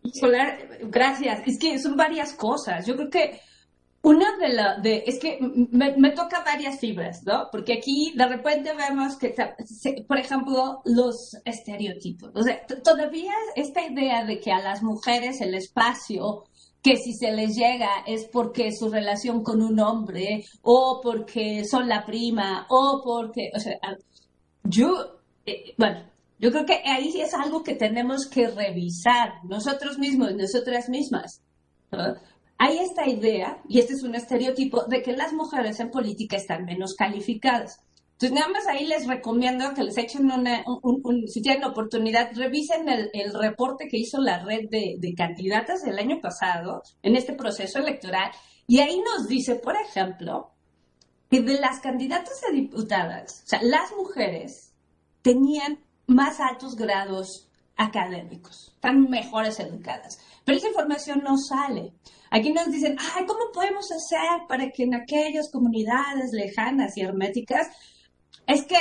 Solar, gracias. Es que son varias cosas. Yo creo que es que me toca varias fibras, ¿no? Porque aquí de repente vemos que, por ejemplo, los estereotipos. O sea, todavía esta idea de que a las mujeres el espacio, que si se les llega es porque su relación con un hombre, o porque son la prima, o porque, o sea, bueno, yo creo que ahí sí es algo que tenemos que revisar nosotros mismos, nosotras mismas, ¿no? Hay esta idea, y este es un estereotipo, de que las mujeres en política están menos calificadas. Entonces, nada más ahí les recomiendo que les echen si tienen oportunidad, revisen el reporte que hizo la red de candidatas el año pasado en este proceso electoral. Y ahí nos dice, por ejemplo, que de las candidatas a diputadas, o sea, las mujeres tenían más altos grados académicos, están mejores educadas. Pero esa información no sale. Aquí nos dicen, ay, ¿cómo podemos hacer para que en aquellas comunidades lejanas y herméticas? Es que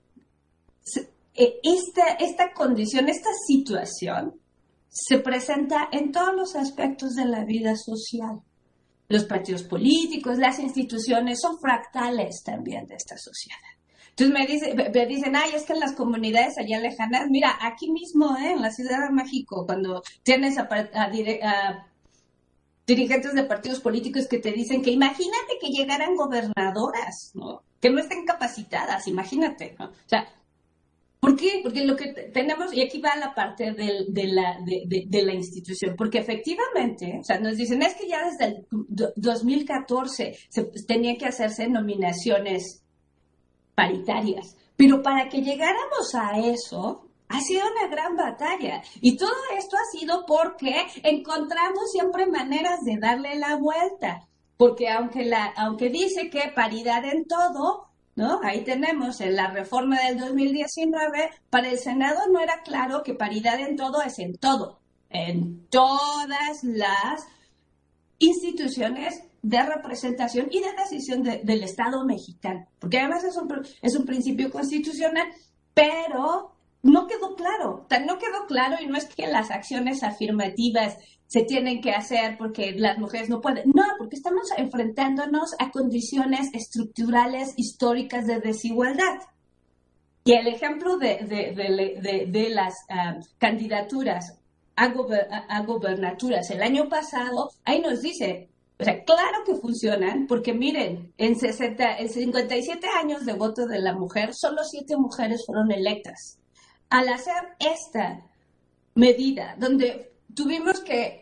esta condición, esta situación, se presenta en todos los aspectos de la vida social. Los partidos políticos, las instituciones son fractales también de esta sociedad. Entonces me dicen, ay, es que en las comunidades allá lejanas, mira, aquí mismo, en la Ciudad de México, cuando tienes a dirigentes de partidos políticos que te dicen que imagínate que llegaran gobernadoras, ¿no? Que no estén capacitadas, imagínate, ¿no? O sea, ¿por qué? Porque lo que tenemos, y aquí va la parte de la institución, porque efectivamente, o sea, nos dicen, es que ya desde el 2014 tenía que hacerse nominaciones paritarias, pero para que llegáramos a eso, ha sido una gran batalla. Y todo esto ha sido porque encontramos siempre maneras de darle la vuelta. Porque aunque dice que paridad en todo, ¿no? Ahí tenemos en la reforma del 2019, para el Senado no era claro que paridad en todo es en todo. En todas las instituciones de representación y de decisión del Estado mexicano. Porque además es un principio constitucional, pero no quedó claro. No quedó claro y no es que las acciones afirmativas se tienen que hacer porque las mujeres no pueden. No, porque estamos enfrentándonos a condiciones estructurales históricas de desigualdad. Y el ejemplo de las candidaturas a gobernaturas el año pasado, ahí nos dice, o sea, claro que funcionan, porque miren, en 57 años de voto de la mujer, solo 7 mujeres fueron electas. Al hacer esta medida, donde tuvimos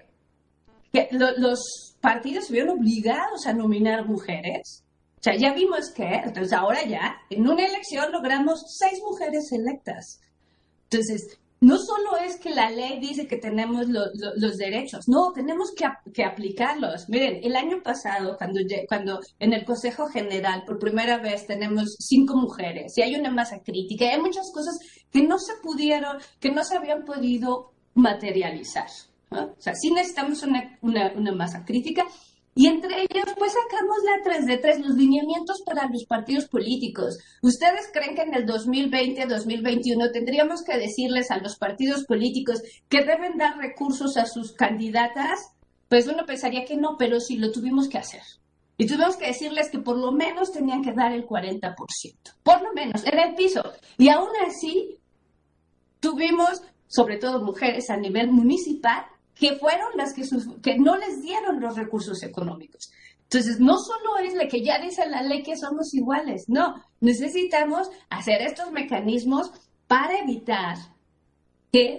los partidos se vieron obligados a nominar mujeres, o sea, ya vimos que, entonces ahora ya, en una elección logramos 6 mujeres electas. Entonces, no solo es que la ley dice que tenemos los derechos, no, tenemos que aplicarlos. Miren, el año pasado, cuando en el Consejo General por primera vez tenemos 5 mujeres y hay una masa crítica, y hay muchas cosas que no se habían podido materializar, ¿no? O sea, sí necesitamos una masa crítica. Y entre ellos, pues sacamos la 3 de 3, los lineamientos para los partidos políticos. ¿Ustedes creen que en el 2020, 2021 tendríamos que decirles a los partidos políticos que deben dar recursos a sus candidatas? Pues uno pensaría que no, pero sí lo tuvimos que hacer. Y tuvimos que decirles que por lo menos tenían que dar el 40%. Por lo menos, en el piso. Y aún así, tuvimos, sobre todo mujeres a nivel municipal, que fueron las que no les dieron los recursos económicos. Entonces, no solo es lo que ya dice la ley que somos iguales, no, necesitamos hacer estos mecanismos para evitar que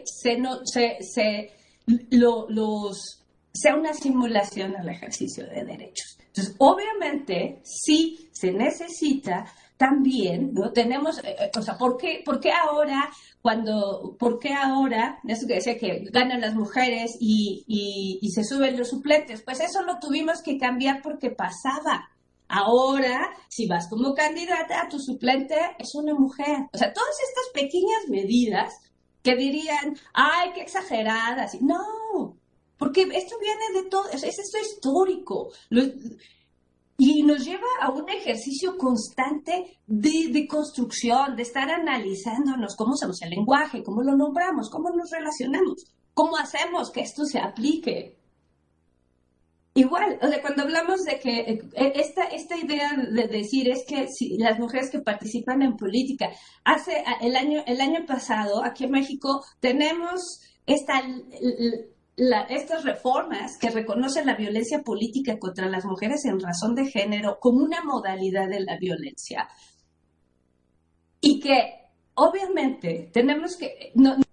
sea una simulación al ejercicio de derechos. Entonces, obviamente, sí se necesita también, ¿no? Tenemos, o sea, ¿por qué ahora, eso que decía que ganan las mujeres y se suben los suplentes? Pues eso lo tuvimos que cambiar porque pasaba. Ahora, si vas como candidata, tu suplente es una mujer. O sea, todas estas pequeñas medidas que dirían, ay, qué exageradas. No, porque esto viene de todo, es esto histórico. Y nos lleva a un ejercicio constante de construcción, de estar analizándonos cómo usamos el lenguaje, cómo lo nombramos, cómo nos relacionamos. ¿Cómo hacemos que esto se aplique? Igual, o sea, cuando hablamos de que esta idea de decir es que si las mujeres que participan en política, el año pasado aquí en México tenemos estas reformas que reconocen la violencia política contra las mujeres en razón de género como una modalidad de la violencia y que obviamente tenemos que, no